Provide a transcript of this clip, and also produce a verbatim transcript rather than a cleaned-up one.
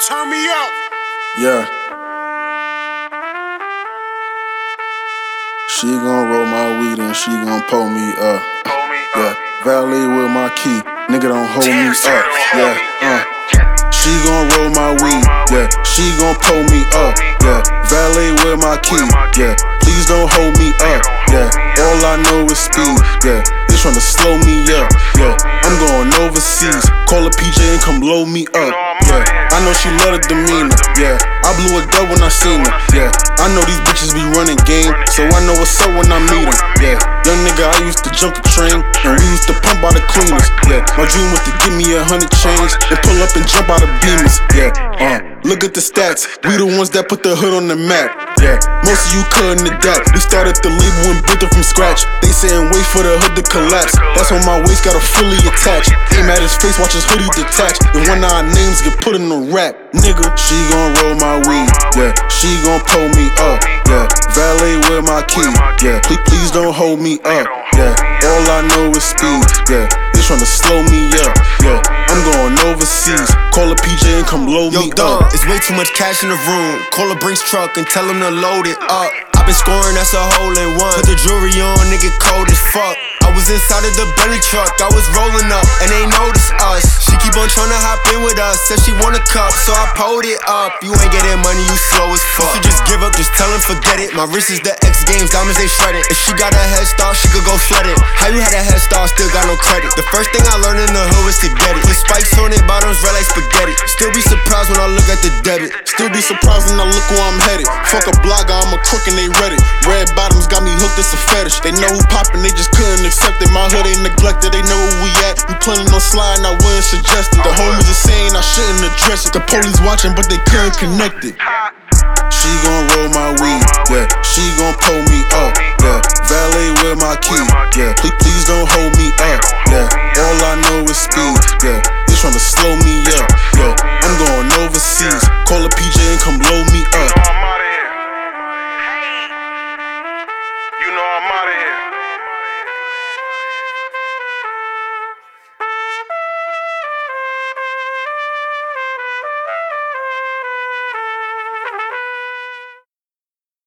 Turn me up. Yeah. She gon' roll my weed and she gon' pull me up. Yeah. Valet with my key, nigga don't hold me up. Yeah. Uh. She gon' roll my weed. Yeah. She gon' pull me up. Yeah. Valet with my key. Yeah. Please don't hold me up. Yeah. All I know is speed. Yeah. They tryna slow me up. Yeah. I'm going overseas. Call a P J and come blow me up. Yeah. I know she love the demeanor. Yeah. I blew a dub when I seen her. Yeah. I know these bitches be running game, so I know what's up when I meet her. Yeah. Young nigga, I used to jump the train, and we used to pump out the cleaners. Yeah. My dream was to give me a hundred chains and pull up and jump out of beamers. Yeah. Uh. Look at the stats. We the ones that put the hood on the map. Yeah. Most of you couldn't adapt. We started the label and built it from scratch. They saying wait for the hood to collapse. That's when my waist got a fully attached. Aim at his face, watch his hoodie detach. And when our names get put in the rap, nigga, she gon' roll my weed. Yeah. She gon' pull me up. Yeah. Valet with my key. Yeah. Please, please don't hold me up. Yeah. All I know is speed. Yeah. They tryna slow me up. Yeah. I'm going overseas. Call a P J and come blow Yo, me dog, up. it's way too much cash in the room. Call a Brinks truck and tell him to load it up. I been scoring, that's a hole in one. Put the jewelry on, nigga cold as fuck. I was inside of the belly truck, I was rolling up, and they noticed us. She keep on tryna hop in with us, said she want a cup, so I pulled it up. You ain't getting money, you slow as fuck. You just give up, just tell him forget it. My wrist is the X Games, diamonds they shredded. If she got a head start, she could go flood it. How you had a head start, still got no credit? The first thing I learned in the hood was to get it. With spikes on it, bottoms red like spaghetti. Still be surprised when I look at the debit. Still be surprised when I look where I'm headed. Fuck a blogger, I'm a crook and they read it. Red bottoms got me hooked, it's a fetish. They know who poppin', they just couldn't accept it. My hood ain't neglected, they know where we at. You planning on sliding, I wouldn't suggest it. The homies are saying I shouldn't address it. The police watching, but they couldn't connect it. She gon' roll my weed, yeah. She gon' pull me up, yeah. Valet with my key, yeah. Please, please don't hold me up, yeah. All I know is speed, yeah. They tryna slow me up, yeah. I'm going overseas. Call a P J